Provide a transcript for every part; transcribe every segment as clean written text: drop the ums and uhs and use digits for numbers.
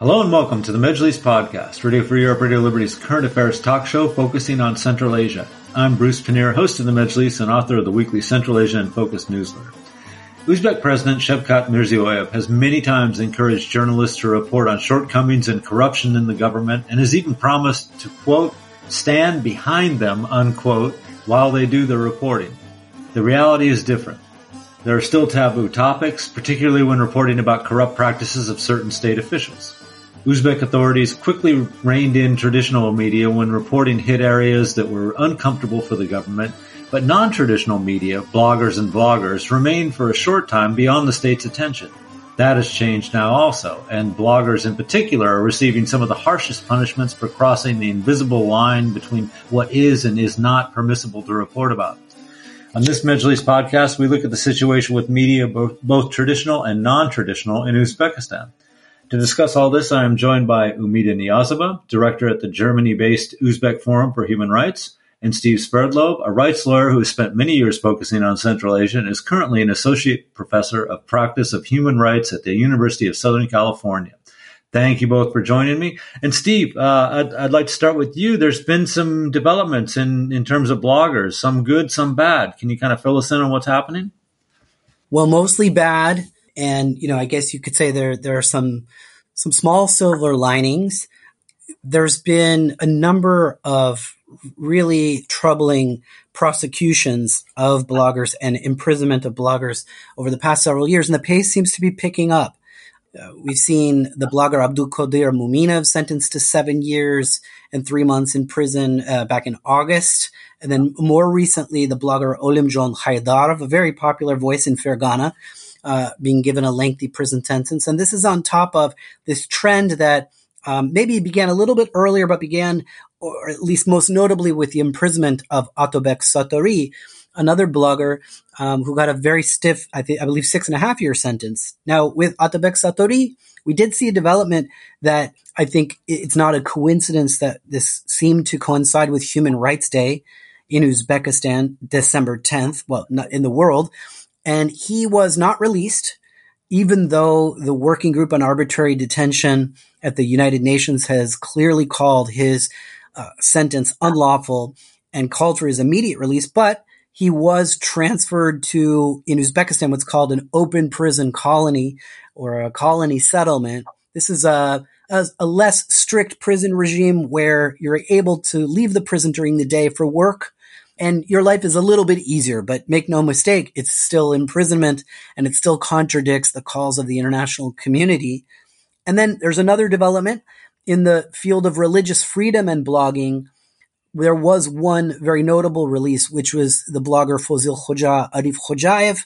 Hello and welcome to the Majlis Podcast, Radio Free Europe, Radio Liberty's current affairs talk show focusing on Central Asia. I'm Bruce Pannier, host of the Majlis and author of the weekly Central Asia in Focus newsletter. Uzbek President Shavkat Mirziyoyev has many times encouraged journalists to report on shortcomings and corruption in the government and has even promised to, quote, stand behind them, unquote, while they do the reporting. The reality is different. There are still taboo topics, particularly when reporting about corrupt practices of certain state officials. Uzbek authorities quickly reined in traditional media when reporting hit areas that were uncomfortable for the government, but non-traditional media, bloggers and vloggers, remained for a short time beyond the state's attention. That has changed now also, and bloggers in particular are receiving some of the harshest punishments for crossing the invisible line between what is and is not permissible to report about. On this Majlis podcast, we look at the situation with media, both traditional and non-traditional, in Uzbekistan. To discuss all this, I am joined by Umida Niyazova, director at the Germany-based Uzbek Forum for Human Rights, and Steve Sverdlov, a rights lawyer who has spent many years focusing on Central Asia and is currently an associate professor of practice of human rights at the University of Southern California. Thank you both for joining me. And Steve, I'd like to start with you. There's been some developments in terms of bloggers, some good, some bad. Can you kind of fill us in on what's happening? Well, mostly bad. And, I guess you could say there are some small silver linings. There's been a number of really troubling prosecutions of bloggers and imprisonment of bloggers over the past several years, and the pace seems to be picking up. We've seen the blogger Abdulkadir Muminov sentenced to 7 years and 3 months in prison back in August. And then more recently, the blogger Olimjon Haydarov, a very popular voice in Fergana, being given a lengthy prison sentence. And this is on top of this trend that maybe began a little bit earlier, but began, or at least most notably, with the imprisonment of Atobek Satori, another blogger who got a very stiff, I believe, 6.5-year sentence. Now, with Atobek Satori, we did see a development that I think it's not a coincidence that this seemed to coincide with Human Rights Day in Uzbekistan, December 10th, well, not in the world. And he was not released, even though the Working Group on Arbitrary Detention at the United Nations has clearly called his sentence unlawful and called for his immediate release. But he was transferred to, in Uzbekistan, what's called an open prison colony or a colony settlement. This is a less strict prison regime where you're able to leave the prison during the day for work, and your life is a little bit easier. But make no mistake, it's still imprisonment, and it still contradicts the calls of the international community. And then there's another development in the field of religious freedom and blogging. There was one very notable release, which was the blogger Fozil Khoja Arif Khojaev,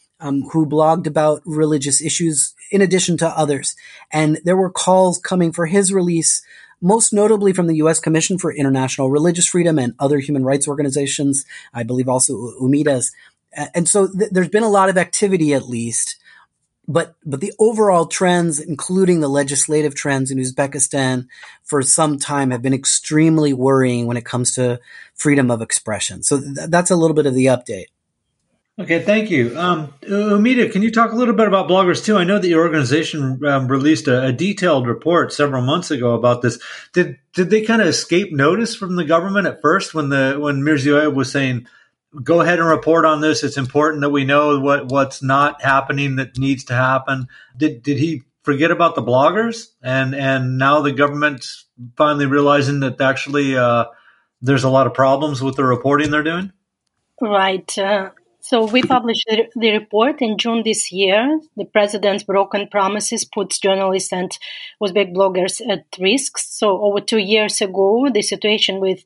who blogged about religious issues in addition to others. And there were calls coming for his release, most notably from the U.S. Commission for International Religious Freedom and other human rights organizations, I believe also UMIDA's. And so there's been a lot of activity, at least. But the overall trends, including the legislative trends in Uzbekistan, for some time have been extremely worrying when it comes to freedom of expression. So that's a little bit of the update. Okay, thank you. Umida, can you talk a little bit about bloggers too? I know that your organization released a detailed report several months ago about this. Did they kind of escape notice from the government at first when Mirziyoyev was saying, go ahead and report on this. It's important that we know what's not happening that needs to happen. Did he forget about the bloggers? And now the government's finally realizing that actually there's a lot of problems with the reporting they're doing? Right. So we published the report in June this year. The president's broken promises puts journalists and Uzbek bloggers at risk. So over 2 years ago, the situation with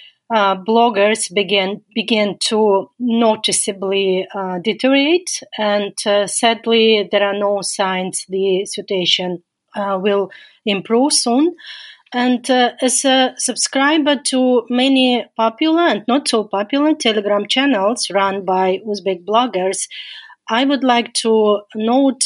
bloggers began to noticeably deteriorate, and sadly, there are no signs the situation will improve soon. And as a subscriber to many popular and not so popular Telegram channels run by Uzbek bloggers, I would like to note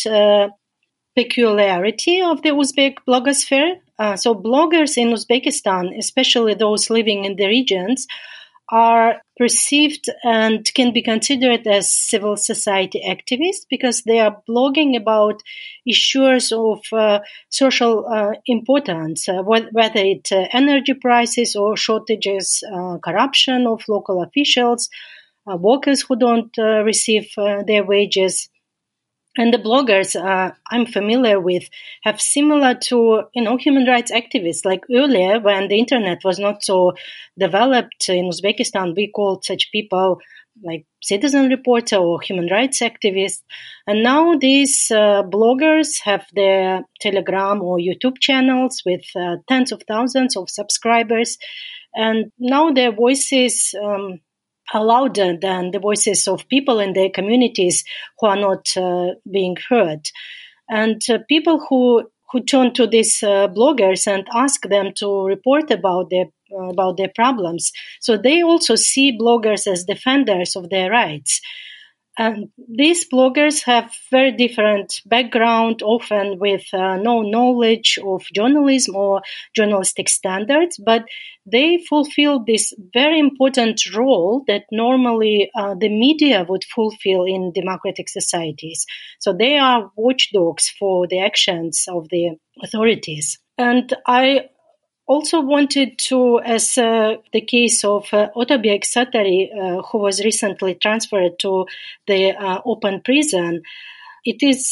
peculiarity of the Uzbek blogosphere. So bloggers in Uzbekistan, especially those living in the regions, are perceived and can be considered as civil society activists because they are blogging about issues of social importance, whether it's energy prices or shortages, corruption of local officials, workers who don't receive their wages. And the bloggers I'm familiar with have similar to, human rights activists. Like earlier, when the internet was not so developed in Uzbekistan, we called such people like citizen reporter or human rights activists. And now these bloggers have their Telegram or YouTube channels with tens of thousands of subscribers. And now their voices are louder than the voices of people in their communities who are not being heard. And people who turn to these bloggers and ask them to report about their problems. So they also see bloggers as defenders of their rights. And these bloggers have very different background, often with no knowledge of journalism or journalistic standards, but they fulfill this very important role that normally the media would fulfill in democratic societies. So they are watchdogs for the actions of the authorities. And I also wanted to, as the case of Otabek Satari, who was recently transferred to the open prison, it is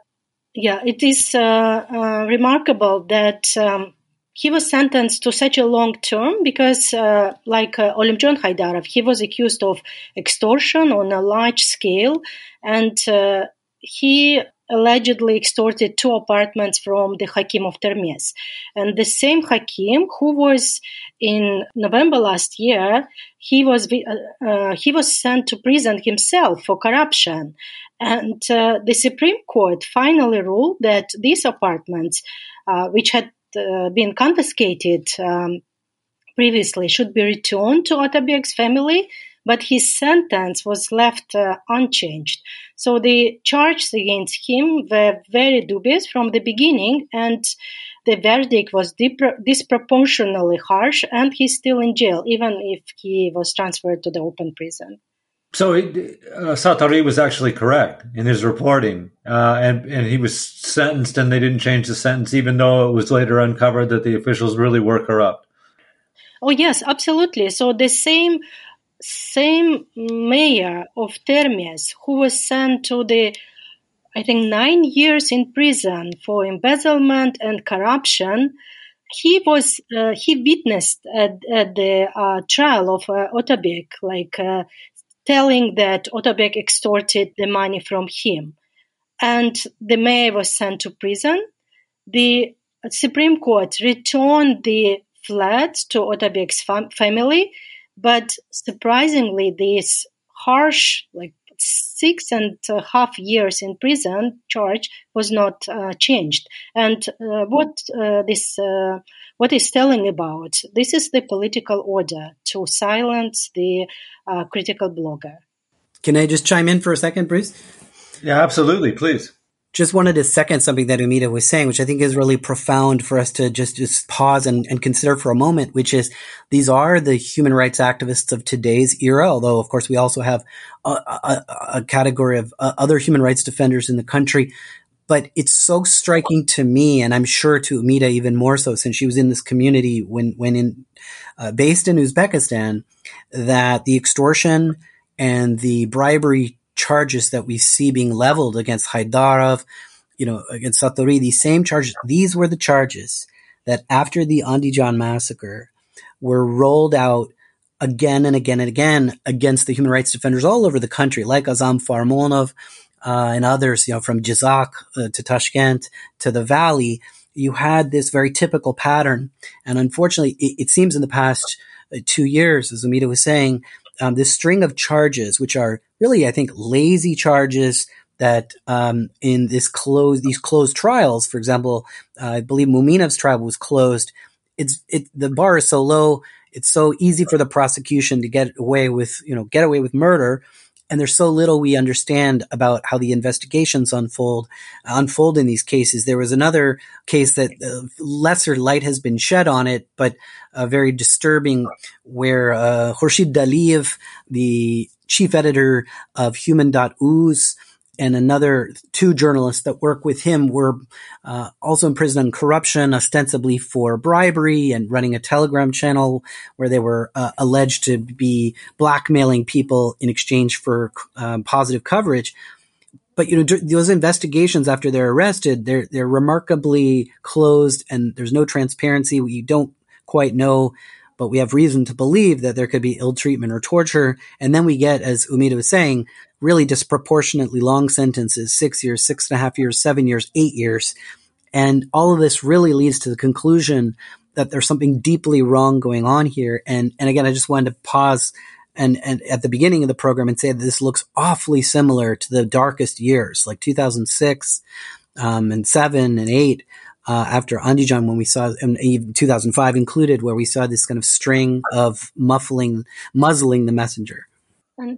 remarkable that he was sentenced to such a long term because, like Olimjon Haydarov, he was accused of extortion on a large scale, and he allegedly extorted 2 apartments from the Hakim of Termez. And the same Hakim, who was in November last year, he was sent to prison himself for corruption. And the Supreme Court finally ruled that these apartments, which had been confiscated previously, should be returned to Otabek's family, but his sentence was left unchanged. So the charges against him were very dubious from the beginning, and the verdict was disproportionately harsh, and he's still in jail, even if he was transferred to the open prison. So Satari was actually correct in his reporting, and he was sentenced, and they didn't change the sentence, even though it was later uncovered that the officials really were corrupt. Oh, yes, absolutely. So the same mayor of Termez, who was sent to 9 years in prison for embezzlement and corruption, he witnessed at the trial of Otabek, telling that Otabek extorted the money from him. And the mayor was sent to prison. The Supreme Court returned the flat to Otabek's family, but surprisingly, this harsh, 6.5 years in prison charge was not changed. And what is telling about this is the political order to silence the critical blogger. Can I just chime in for a second, Bruce? Yeah, absolutely. Please. Just wanted to second something that Umida was saying, which I think is really profound for us to just pause and consider for a moment, which is these are the human rights activists of today's era, although, of course, we also have a category of other human rights defenders in the country. But it's so striking to me, and I'm sure to Umida even more so, since she was in this community when based in Uzbekistan, that the extortion and the bribery charges that we see being leveled against Haydarov, against Satari, these same charges, these were the charges that after the Andijan massacre were rolled out again and again and again against the human rights defenders all over the country, like Azam Farmonov and others, from Jizak to Tashkent to the Valley. You had this very typical pattern. And unfortunately, it seems in the past 2 years, as Umida was saying, this string of charges, which are really, I think, lazy charges that in these closed trials, for example, I believe Muminov's trial was closed. The bar is so low, it's so easy for the prosecution to get away with murder, And there's so little we understand about how the investigations unfold in these cases. There was another case that lesser light has been shed on it, but very disturbing, where Khurshid Daliyev, the chief editor of Human.uz, and another two journalists that work with him were also imprisoned on corruption, ostensibly for bribery and running a Telegram channel where they were alleged to be blackmailing people in exchange for positive coverage. But, those investigations after they're arrested, they're remarkably closed, and there's no transparency. We don't quite know, but we have reason to believe that there could be ill treatment or torture. And then we get, as Umida was saying, really disproportionately long sentences, 6 years, 6.5 years, 7 years, 8 years. And all of this really leads to the conclusion that there's something deeply wrong going on here. And again, I just wanted to pause and at the beginning of the program and say that this looks awfully similar to the darkest years, like 2006 and 7 and 8. After Andijan, when we saw, and even 2005 included, where we saw this kind of string of muzzling the messenger. And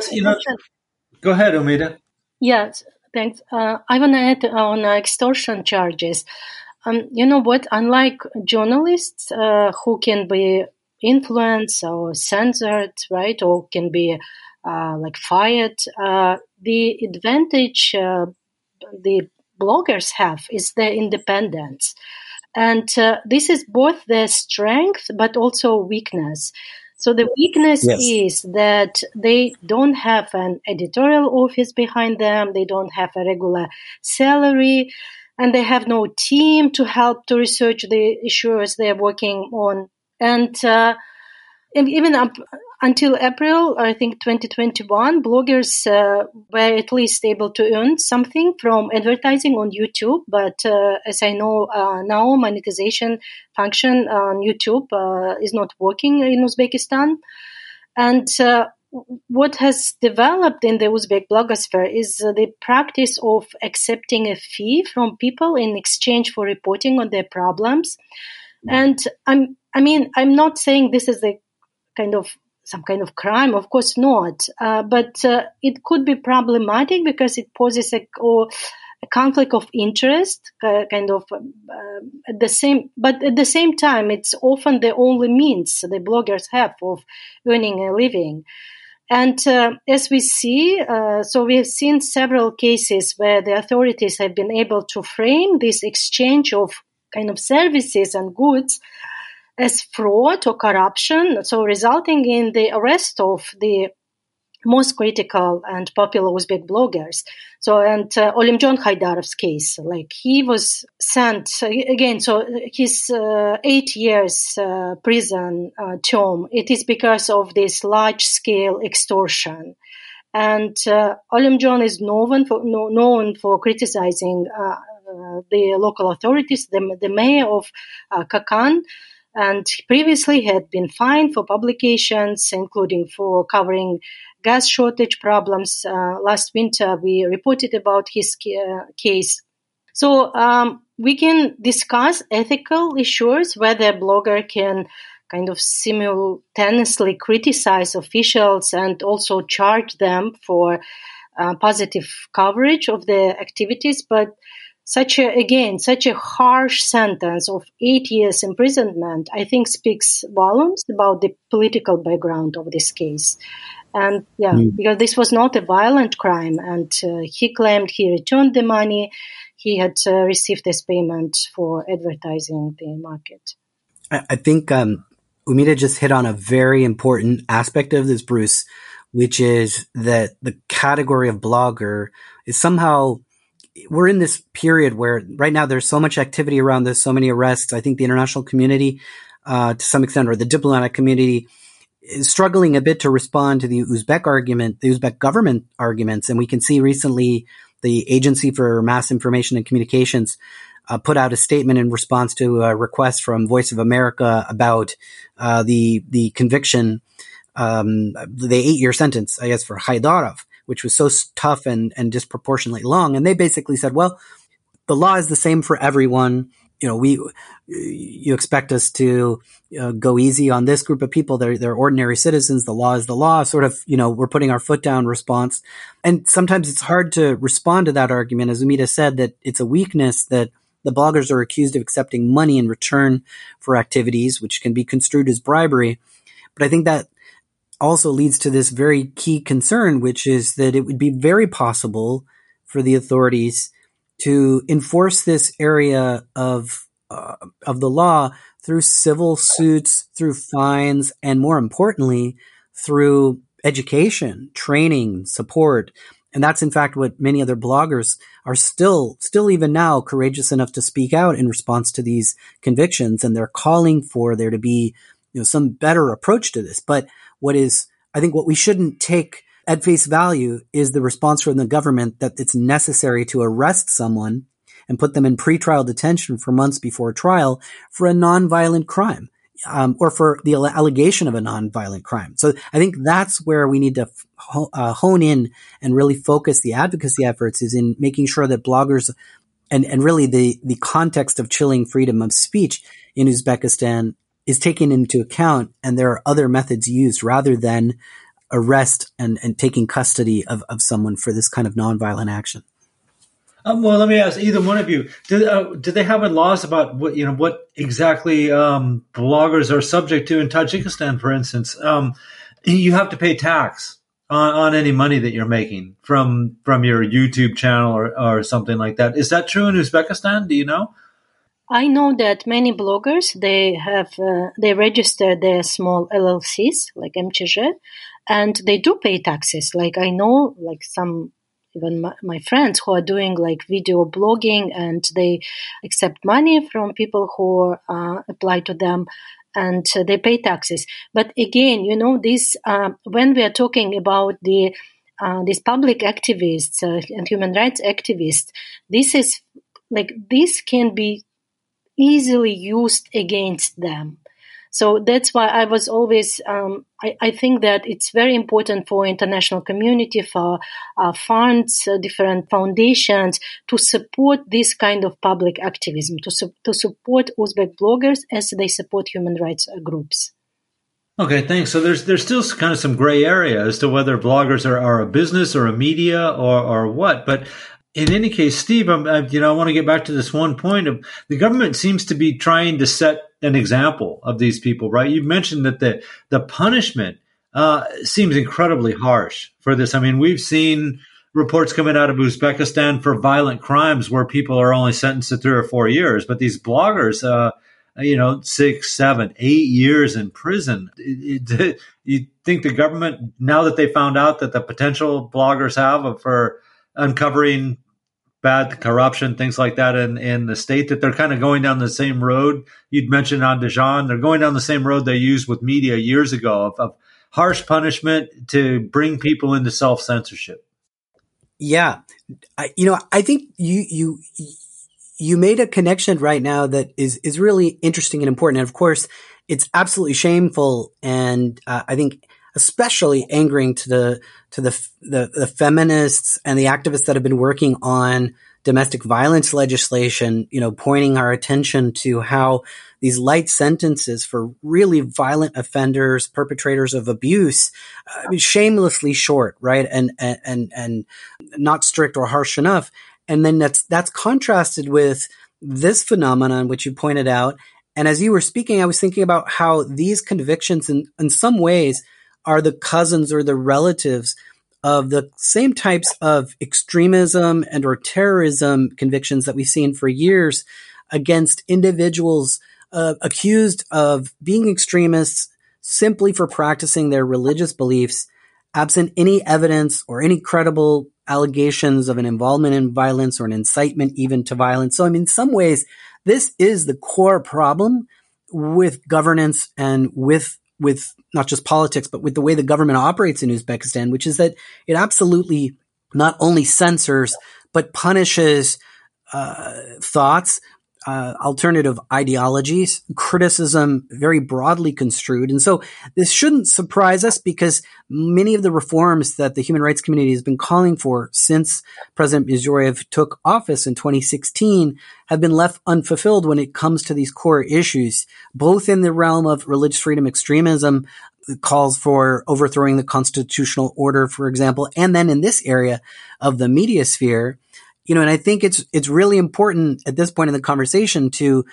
go ahead, Umida. Yes, thanks. I want to add on extortion charges. You know what? Unlike journalists who can be influenced or censored, right, or can be fired, the advantage the bloggers have is their independence. And this is both their strength but also weakness. So the weakness is that they don't have an editorial office behind them, they don't have a regular salary, and they have no team to help to research the issues they're working on. And even up until April, I think 2021, bloggers were at least able to earn something from advertising on YouTube. But as I know now, monetization function on YouTube is not working in Uzbekistan. And what has developed in the Uzbek blogosphere is the practice of accepting a fee from people in exchange for reporting on their problems. And I'm not saying this is some kind of crime, of course not. But it could be problematic because it poses a conflict of interest, at the same time, it's often the only means the bloggers have of earning a living. And as we see, so we have seen several cases where the authorities have been able to frame this exchange of kind of services and goods as fraud or corruption, so resulting in the arrest of the most critical and popular Uzbek bloggers. So, and Olimjon Haydarov's case, he was sent again. So his 8 years prison term, it is because of this large-scale extortion. And Olimjon is known for criticizing the local authorities, the mayor of Kakan, and previously had been fined for publications, including for covering gas shortage problems. Last winter, we reported about his case. So we can discuss ethical issues, whether a blogger can kind of simultaneously criticize officials and also charge them for positive coverage of their activities. But such a harsh sentence of 8 years imprisonment, I think, speaks volumes about the political background of this case. And because this was not a violent crime, and he claimed he returned the money he had received as payment for advertising the market. I think Umida just hit on a very important aspect of this, Bruce, which is that the category of blogger is somehow, we're in this period where right now there's so much activity around this, so many arrests. I think the international community, to some extent, or the diplomatic community, is struggling a bit to respond to the Uzbek argument, the Uzbek government arguments. And we can see recently the Agency for Mass Information and Communications put out a statement in response to a request from Voice of America about the conviction, the 8-year sentence, I guess, for Haydarov, which was so tough and disproportionately long. And they basically said, well, the law is the same for everyone. you expect us to go easy on this group of people. They're ordinary citizens. The law is the law. Sort of, we're putting our foot down response. And sometimes it's hard to respond to that argument. As Umita said, that it's a weakness that the bloggers are accused of accepting money in return for activities, which can be construed as bribery. But I think that also leads to this very key concern, which is that it would be very possible for the authorities to enforce this area of the law through civil suits, through fines, and more importantly, through education, training, support. And that's in fact what many other bloggers are still even now courageous enough to speak out in response to these convictions. And they're calling for there to be, some better approach to this. But I think what we shouldn't take at face value is the response from the government that it's necessary to arrest someone and put them in pretrial detention for months before trial for a nonviolent crime, or for the allegation of a nonviolent crime. So I think that's where we need to hone in and really focus the advocacy efforts, is in making sure that bloggers and really the context of chilling freedom of speech in Uzbekistan is taken into account, and there are other methods used rather than arrest and taking custody of someone for this kind of nonviolent action. Well, let me ask either one of you: do they have laws about what exactly bloggers are subject to in Tajikistan, for instance? You have to pay tax on any money that you're making from your YouTube channel or something like that. Is that true in Uzbekistan? Do you know? I know that many bloggers, they register their small LLCs like MChezhe, and they do pay taxes. Like I know, like even my friends who are doing like video blogging, and they accept money from people who apply to them, and they pay taxes. But again, this when we are talking about these public activists and human rights activists, this can be easily used against them. So that's why I was always, I think that it's very important for international community, for funds, different foundations to support this kind of public activism, to support Uzbek bloggers as they support human rights groups. Okay, thanks. So there's still kind of some gray area as to whether bloggers are a business or a media or what, but in any case, Steve, I want to get back to this one point of the government seems to be trying to set an example of these people, right? You mentioned that the punishment seems incredibly harsh for this. I mean, we've seen reports coming out of Uzbekistan for violent crimes where people are only sentenced to 3 or 4 years, but these bloggers, 6, 7, 8 years in prison. You think the government, now that they found out that the potential bloggers have for uncovering bad corruption, things like that in the state, that they're kind of going down the same road you'd mentioned Andijan. They're going down the same road they used with media years ago of harsh punishment to bring people into self-censorship. Yeah. I think you made a connection right now that is really interesting and important. And of course, it's absolutely shameful, and I think especially angering to the feminists and the activists that have been working on domestic violence legislation, pointing our attention to how these light sentences for really violent offenders, perpetrators of abuse, shamelessly short, right? And not strict or harsh enough. And then that's contrasted with this phenomenon, which you pointed out. And as you were speaking, I was thinking about how these convictions in some ways are the cousins or the relatives of the same types of extremism and or terrorism convictions that we've seen for years against individuals accused of being extremists simply for practicing their religious beliefs, absent any evidence or any credible allegations of an involvement in violence or an incitement even to violence. So, in some ways, this is the core problem with governance and with not just politics, but with the way the government operates in Uzbekistan, which is that it absolutely not only censors, but punishes thoughts, alternative ideologies, criticism very broadly construed. And so this shouldn't surprise us because many of the reforms that the human rights community has been calling for since President Mirziyoyev took office in 2016 have been left unfulfilled when it comes to these core issues, both in the realm of religious freedom extremism, calls for overthrowing the constitutional order, for example, and then in this area of the media sphere. And I think it's really important at this point in the conversation to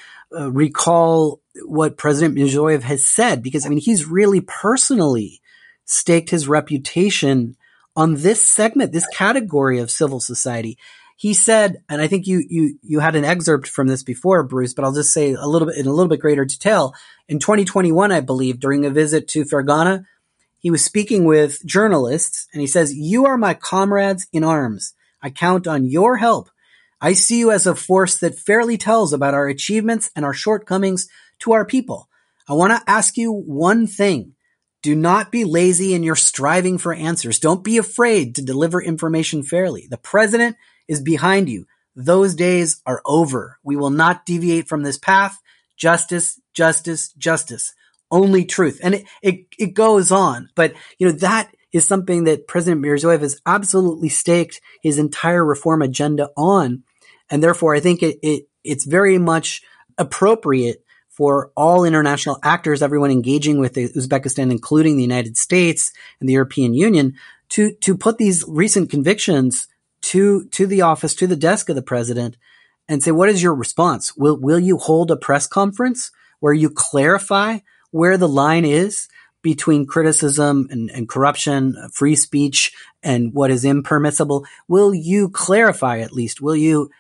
recall what President Mirziyoyev has said, because he's really personally staked his reputation on this segment, this category of civil society. He said, and I think you had an excerpt from this before, Bruce, but I'll just say in a little bit greater detail. In 2021, I believe, during a visit to Fergana, he was speaking with journalists, and he says, "You are my comrades in arms. I count on your help. I see you as a force that fairly tells about our achievements and our shortcomings to our people. I want to ask you one thing. Do not be lazy in your striving for answers. Don't be afraid to deliver information fairly. The president is behind you. Those days are over. We will not deviate from this path. Justice, justice, justice. Only truth." And it goes on. But, that is something that President Mirziyoyev has absolutely staked his entire reform agenda on. And therefore, I think it's very much appropriate for all international actors, everyone engaging with Uzbekistan, including the United States and the European Union, to put these recent convictions to the office, to the desk of the president, and say, what is your response? Will you hold a press conference where you clarify where the line is between criticism and corruption, free speech, and what is impermissible? Will you clarify at least? Will you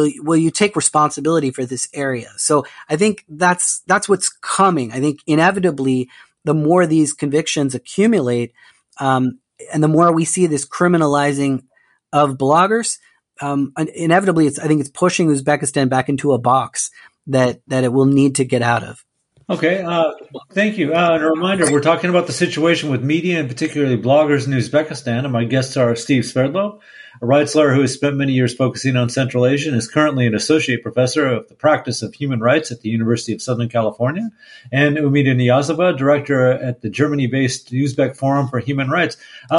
take responsibility for this area? So I think that's what's coming. I think inevitably, the more these convictions accumulate, and the more we see this criminalizing of bloggers, inevitably, I think it's pushing Uzbekistan back into a box that it will need to get out of. Okay, thank you. And a reminder, we're talking about the situation with media and particularly bloggers in Uzbekistan. And my guests are Steve Sverdlov, a rights lawyer who has spent many years focusing on Central Asia and is currently an associate professor of the practice of human rights at the University of Southern California, and Umida Niyazova, director at the Germany-based Uzbek Forum for Human Rights.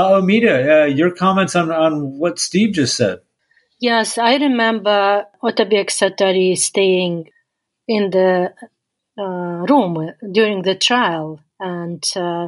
Umida, your comments on what Steve just said. Yes, I remember Otabek Satari staying in the room during the trial and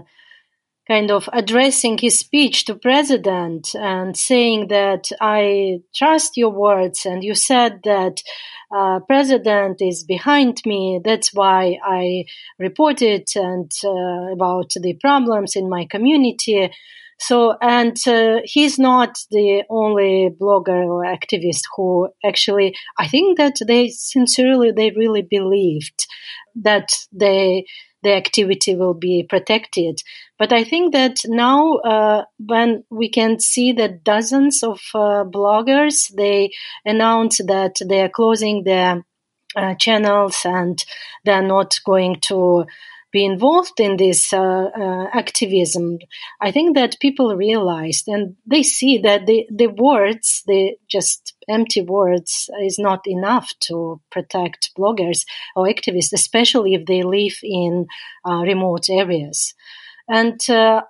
kind of addressing his speech to president and saying that I trust your words, and you said that president is behind me. That's why I reported and about the problems in my community. So, and he's not the only blogger or activist who actually, I think that they really believed that the activity will be protected. But I think that now when we can see that dozens of bloggers, they announce that they are closing their channels and they're not going to be involved in this activism. I think that people realized and they see that the words, the just empty words, is not enough to protect bloggers or activists, especially if they live in remote areas. And the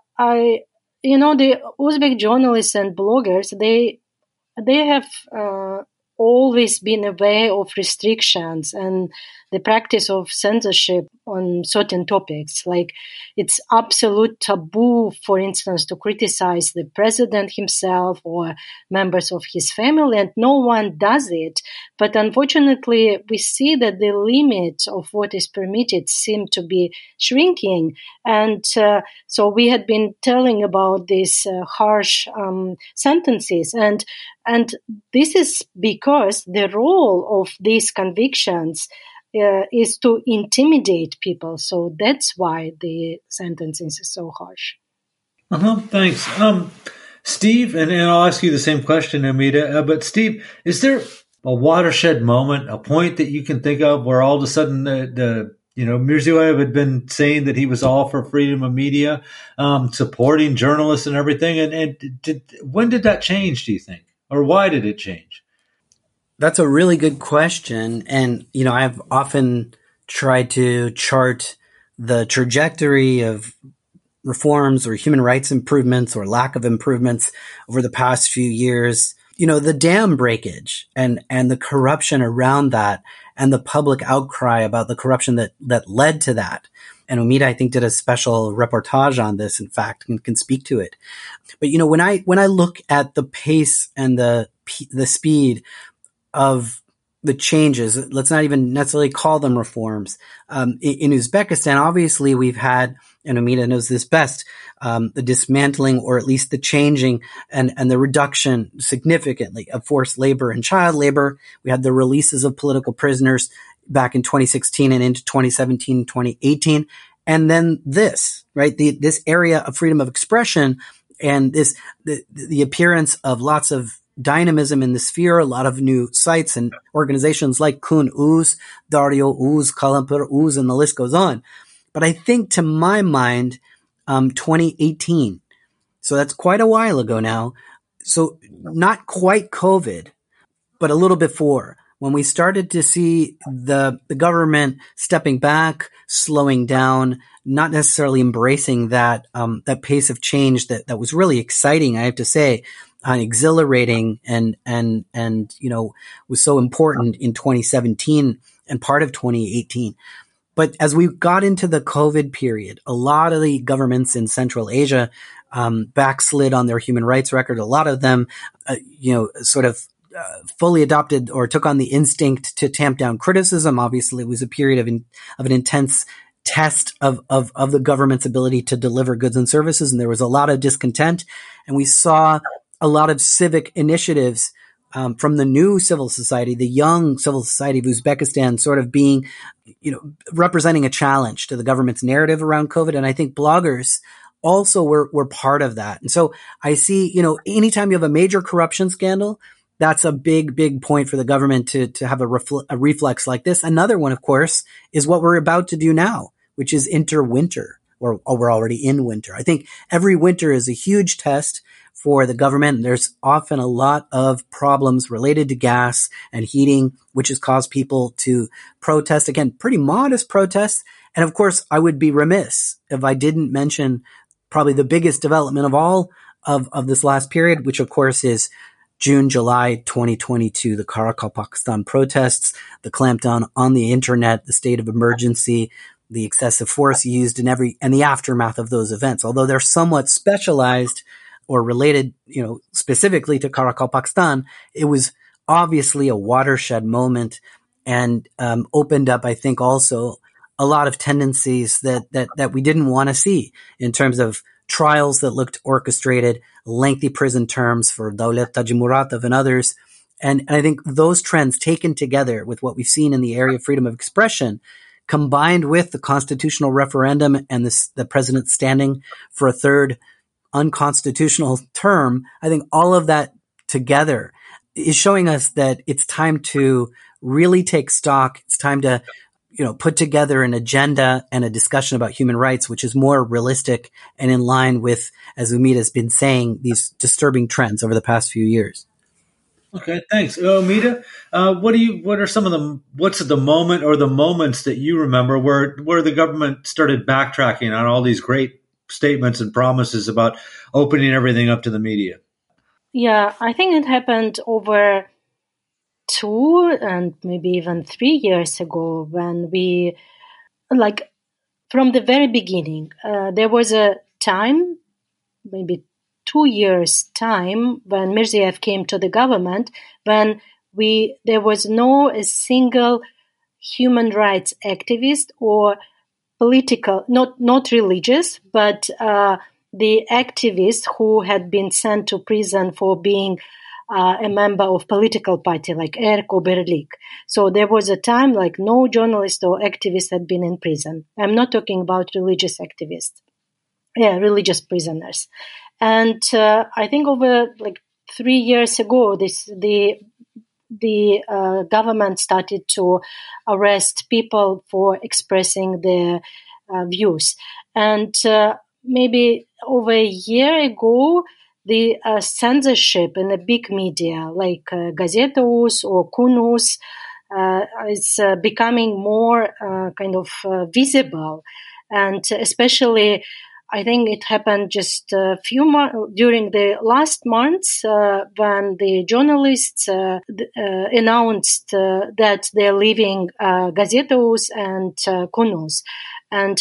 Uzbek journalists and bloggers, they have always been aware of restrictions and the practice of censorship on certain topics. Like it's absolute taboo, for instance, to criticize the president himself or members of his family, and no one does it. But unfortunately, we see that the limit of what is permitted seem to be shrinking. And so we had been telling about these harsh sentences. And this is because the role of these convictions is to intimidate people. So that's why the sentences are so harsh. Thanks. Steve, and I'll ask you the same question, Amita, but Steve, is there a watershed moment, a point that you can think of where all of a sudden Mirziyoyev had been saying that he was all for freedom of media, supporting journalists and everything. And when did that change, do you think? Or why did it change? That's a really good question. And, I've often tried to chart the trajectory of reforms or human rights improvements or lack of improvements over the past few years. The dam breakage and the corruption around that and the public outcry about the corruption that led to that. And Umida, I think, did a special reportage on this, in fact, and can speak to it. But, when I look at the pace and the speed of the changes, let's not even necessarily call them reforms. In Uzbekistan, obviously, we've had, and Umida knows this best, the dismantling or at least the changing and the reduction significantly of forced labor and child labor. We had the releases of political prisoners back in 2016 and into 2017, 2018. And then this, right? This area of freedom of expression and the appearance of lots of dynamism in the sphere, a lot of new sites and organizations like Kun Uz, Dario Uz, Kalampur Uz, and the list goes on. But I think, to my mind, 2018. So that's quite a while ago now. So not quite COVID, but a little before, when we started to see the government stepping back, slowing down, not necessarily embracing that pace of change that was really exciting, I have to say, exhilarating and was so important in 2017 and part of 2018. But as we got into the COVID period, a lot of the governments in Central Asia backslid on their human rights record. A lot of them, fully adopted or took on the instinct to tamp down criticism. Obviously, it was a period of an intense test of the government's ability to deliver goods and services, and there was a lot of discontent. And we saw a lot of civic initiatives from the new civil society, the young civil society of Uzbekistan, sort of being, representing a challenge to the government's narrative around COVID. And I think bloggers also were part of that. And so I see, anytime you have a major corruption scandal, that's a big, big point for the government to have a reflex like this. Another one, of course, is what we're about to do now, which is enter winter, or we're already in winter. I think every winter is a huge test for the government. There's often a lot of problems related to gas and heating, which has caused people to protest. Again, pretty modest protests. And of course, I would be remiss if I didn't mention probably the biggest development of all of this last period, which of course is June, July 2022, the Karakol, Pakistan protests, the clampdown on the internet, the state of emergency, the excessive force used and the aftermath of those events. Although they're somewhat specialized or related, specifically to Karakol, Pakistan, it was obviously a watershed moment and opened up, I think, also a lot of tendencies that we didn't want to see in terms of trials that looked orchestrated, lengthy prison terms for Dawlat Tajimuratov and others. And I think those trends taken together with what we've seen in the area of freedom of expression, combined with the constitutional referendum and the president standing for a third unconstitutional term, I think all of that together is showing us that it's time to really take stock. It's time to, put together an agenda and a discussion about human rights, which is more realistic and in line with, as Umida has been saying, these disturbing trends over the past few years. Okay, thanks. Umida, what's the moment or the moments that you remember where the government started backtracking on all these great statements and promises about opening everything up to the media? Yeah, I think it happened over 2 and maybe even 3 years ago, when we, from the very beginning, there was a time, maybe 2 years time, when Mirziyoyev came to the government, when there was a single human rights activist or political, not religious, but the activists who had been sent to prison for being a member of political party like ERK or Berlik. So there was a time like no journalist or activist had been in prison. I'm not talking about religious activists. Yeah, religious prisoners. And I think over 3 years ago, the government started to arrest people for expressing their views. And maybe over a year ago, the censorship in the big media like Gazeta.uz or Ku-News is becoming more visible, and especially I think it happened just a few months during the last months when the journalists announced that they're leaving Gazeta.uz and Ku-News. And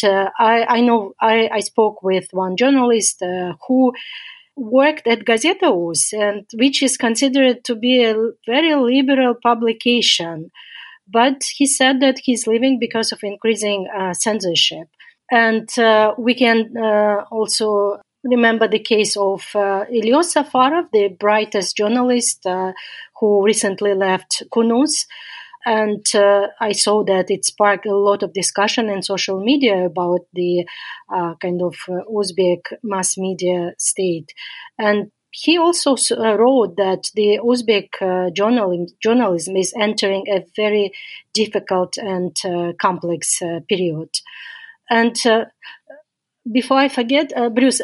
I spoke with one journalist who worked at Gazeta.uz, and which is considered to be a very liberal publication. But he said that he's leaving because of increasing censorship. And we can also remember the case of Ilyos Safarov, the brightest journalist who recently left Ku-News. And I saw that it sparked a lot of discussion in social media about the Uzbek mass media state. And he also wrote that the Uzbek journalism is entering a very difficult and complex period. And before I forget, Bruce,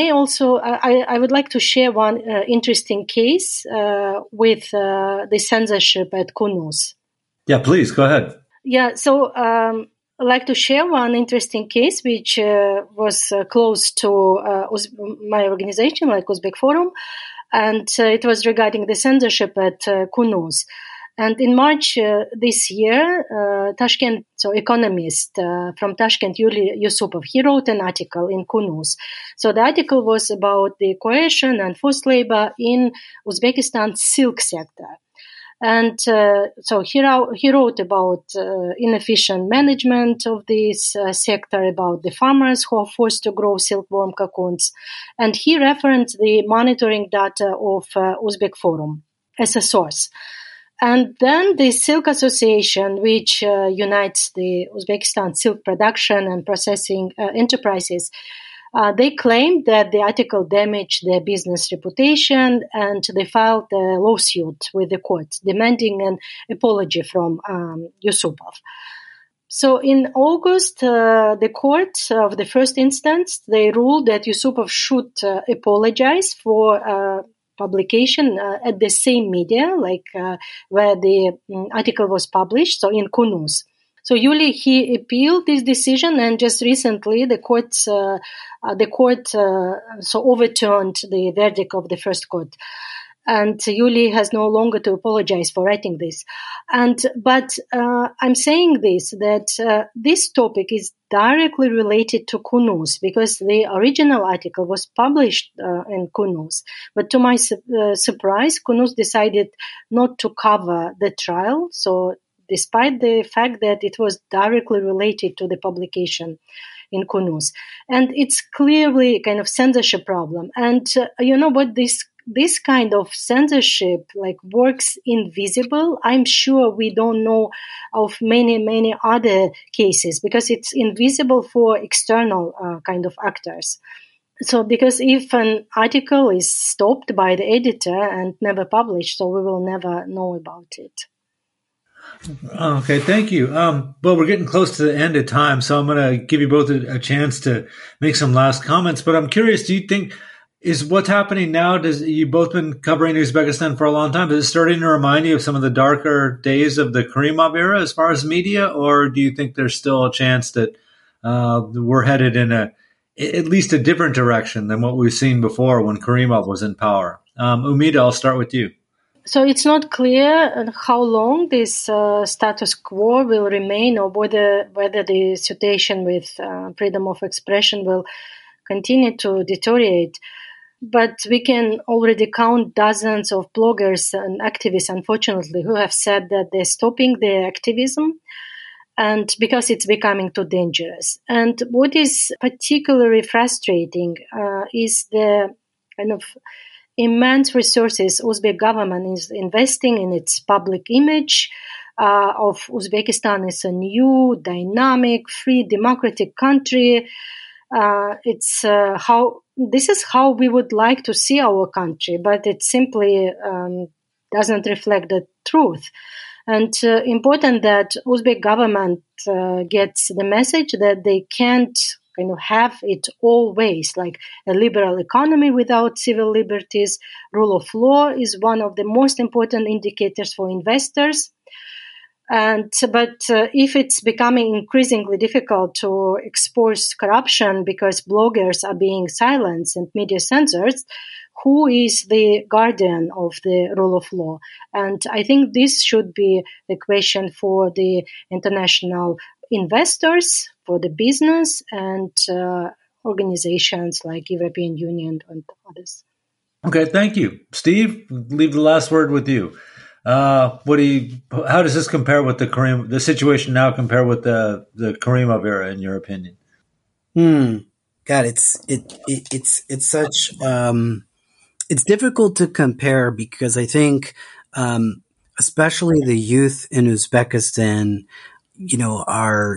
I would like to share one interesting case with the censorship at Ku-News. Yeah, please, go ahead. Yeah, so I'd like to share one interesting case which was close to my organization, like Uzbek Forum, and it was regarding the censorship at Ku-News. And in March this year, Tashkent, economist from Tashkent, Yuli Yusupov, he wrote an article in Ku-News. So the article was about the coercion and forced labor in Uzbekistan's silk sector. And so he wrote about inefficient management of this sector, about the farmers who are forced to grow silkworm cocoons. And he referenced the monitoring data of Uzbek Forum as a source. And then the Silk Association, which unites the Uzbekistan silk production and processing enterprises, they claimed that the article damaged their business reputation, and they filed a lawsuit with the court demanding an apology from Yusupov. So in August, the court of the first instance, they ruled that Yusupov should apologize for publication at the same media, like where the article was published, so in Ku-News. So Yuli, he appealed this decision, and just recently the court overturned the verdict of the first court. And Yuli has no longer to apologize for writing this. But I'm saying this, that this topic is directly related to Ku-News, because the original article was published in Ku-News. But to my surprise, Ku-News decided not to cover the trial. So despite the fact that it was directly related to the publication in Ku-News. And it's clearly kind of censorship problem. And you know what, this kind of censorship works invisible. I'm sure we don't know of many other cases because it's invisible for external kind of actors. So because if an article is stopped by the editor and never published, so we will never know about it. Okay, thank you. Well, we're getting close to the end of time, so I'm going to give you both a chance to make some last comments. But I'm curious, do you think is what's happening now? You've both been covering Uzbekistan for a long time. Is it starting to remind you of some of the darker days of the Karimov era as far as media, or do you think there's still a chance that we're headed in at least a different direction than what we've seen before when Karimov was in power? Umida, I'll start with you. So it's not clear how long this status quo will remain, or whether the situation with freedom of expression will continue to deteriorate. But we can already count dozens of bloggers and activists, unfortunately, who have said that they're stopping their activism, and because it's becoming too dangerous. And what is particularly frustrating is the kind of immense resources Uzbek government is investing in its public image of Uzbekistan as a new, dynamic, free, democratic country. This is how we would like to see our country, but it simply doesn't reflect the truth. And important that Uzbek government gets the message that they can't kind of have it all ways, like a liberal economy without civil liberties. Rule of law is one of the most important indicators for investors. But if it's becoming increasingly difficult to expose corruption because bloggers are being silenced and media censored, who is the guardian of the rule of law? And I think this should be the question for the international investors, for the business, and organizations like European Union and others. Okay, thank you. Steve, leave the last word with you. How does this compare with the situation now compare with the Karimov era, in your opinion? God, it's such, it's difficult to compare because I think, especially the youth in Uzbekistan, are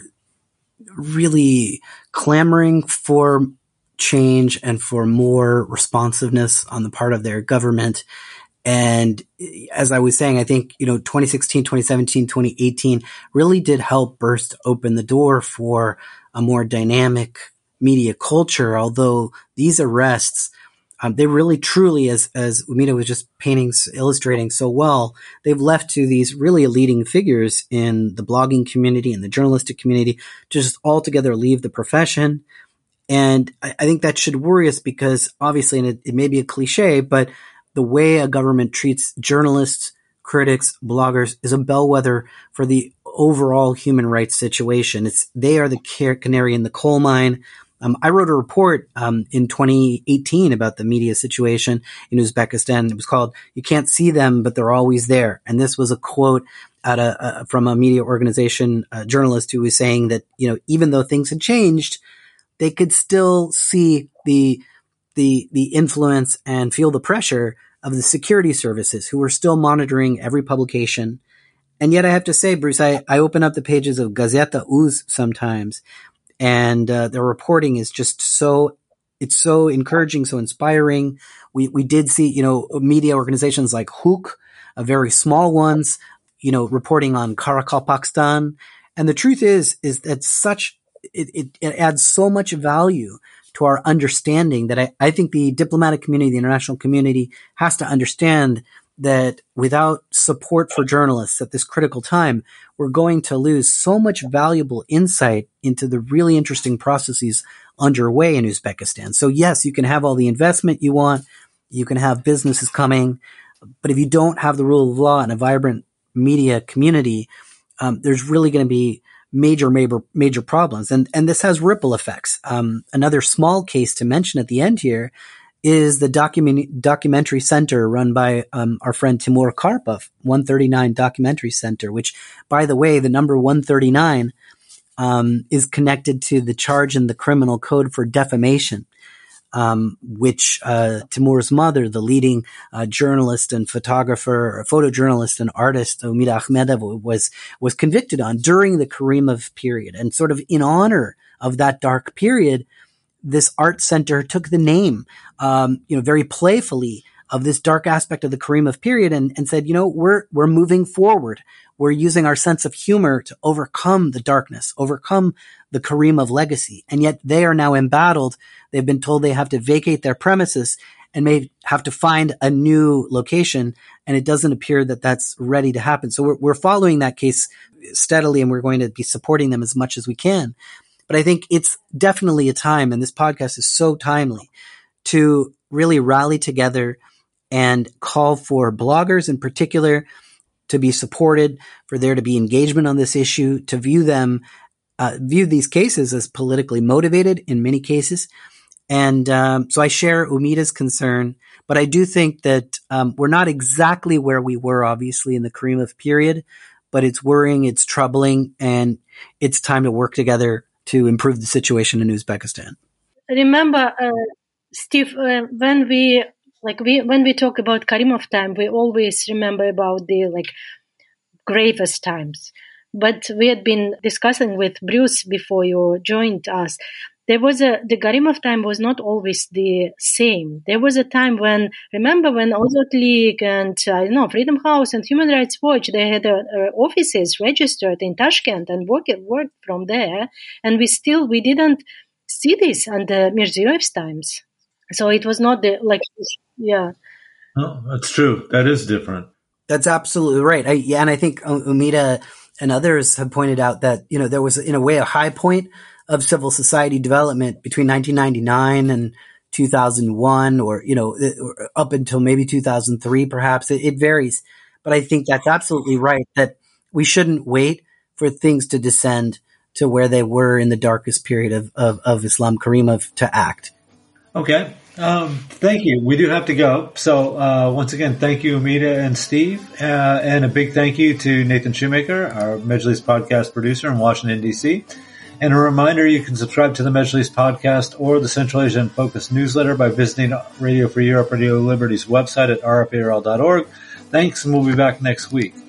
really clamoring for change and for more responsiveness on the part of their government. And as I was saying, I think, 2016, 2017, 2018 really did help burst open the door for a more dynamic media culture. Although these arrests, they really truly, as Umida was just illustrating so well, they've left to these really leading figures in the blogging community and the journalistic community to just altogether leave the profession. And I think that should worry us because obviously, and it may be a cliche, but the way a government treats journalists, critics, bloggers is a bellwether for the overall human rights situation. They are the canary in the coal mine. I wrote a report in 2018 about the media situation in Uzbekistan. It was called "You Can't See Them, But They're Always There." And this was a quote from a media organization journalist who was saying that, even though things had changed, they could still see the influence and feel the pressure of the security services who were still monitoring every publication. And yet I have to say, Bruce, I open up the pages of Gazeta Uz sometimes, and their reporting is just it's so encouraging, so inspiring. We did see, media organizations like Hook, very small ones, reporting on Karakalpakstan. And the truth is that it adds so much value to our understanding that I think the diplomatic community, the international community has to understand that without support for journalists at this critical time, we're going to lose so much valuable insight into the really interesting processes underway in Uzbekistan. So yes, you can have all the investment you want. You can have businesses coming, but if you don't have the rule of law and a vibrant media community, there's really going to be major problems. And this has ripple effects. Another small case to mention at the end here is the documentary center run by our friend Timur Karpov, 139 Documentary Center, which, by the way, the number 139 is connected to the charge in the criminal code for defamation, which Timur's mother, the leading journalist and photojournalist and artist, Umida Akhmedova, was convicted on during the Karimov period. And sort of in honor of that dark period, this art center took the name, very playfully, of this dark aspect of the Karimov period and said, we're moving forward. We're using our sense of humor to overcome the darkness, overcome the Karimov legacy. And yet they are now embattled. They've been told they have to vacate their premises and may have to find a new location. And it doesn't appear that that's ready to happen. So we're following that case steadily, and we're going to be supporting them as much as we can. But I think it's definitely a time, and this podcast is so timely, to really rally together and call for bloggers in particular to be supported, for there to be engagement on this issue, to view these cases as politically motivated in many cases. And so I share Umida's concern, but I do think that we're not exactly where we were, obviously, in the Karimov period, but it's worrying, it's troubling, and it's time to work together to improve the situation in Uzbekistan. Remember, Steve, when we talk about Karimov time, we always remember about the gravest times. But we had been discussing with Bruce before you joined us. The Karimov time was not always the same. There was a time when Ozot League and Freedom House and Human Rights Watch, they had offices registered in Tashkent and worked from there, and we didn't see this under Mirziyoyev's times. So it was not yeah. Oh, that's true. That is different. That's absolutely right. And I think Umida and others have pointed out that, there was in a way a high point of civil society development between 1999 and 2001 or up until maybe 2003, perhaps. It varies. But I think that's absolutely right that we shouldn't wait for things to descend to where they were in the darkest period of Islam Karimov to act. Okay. Thank you. We do have to go. So once again, thank you, Umida and Steve. And a big thank you to Nathan Shoemaker, our Majlis podcast producer in Washington, D.C. And a reminder, you can subscribe to the Majlis podcast or the Central Asia in Focus newsletter by visiting Radio Free Europe, Radio Liberty's website at rfarl.org. Thanks, and we'll be back next week.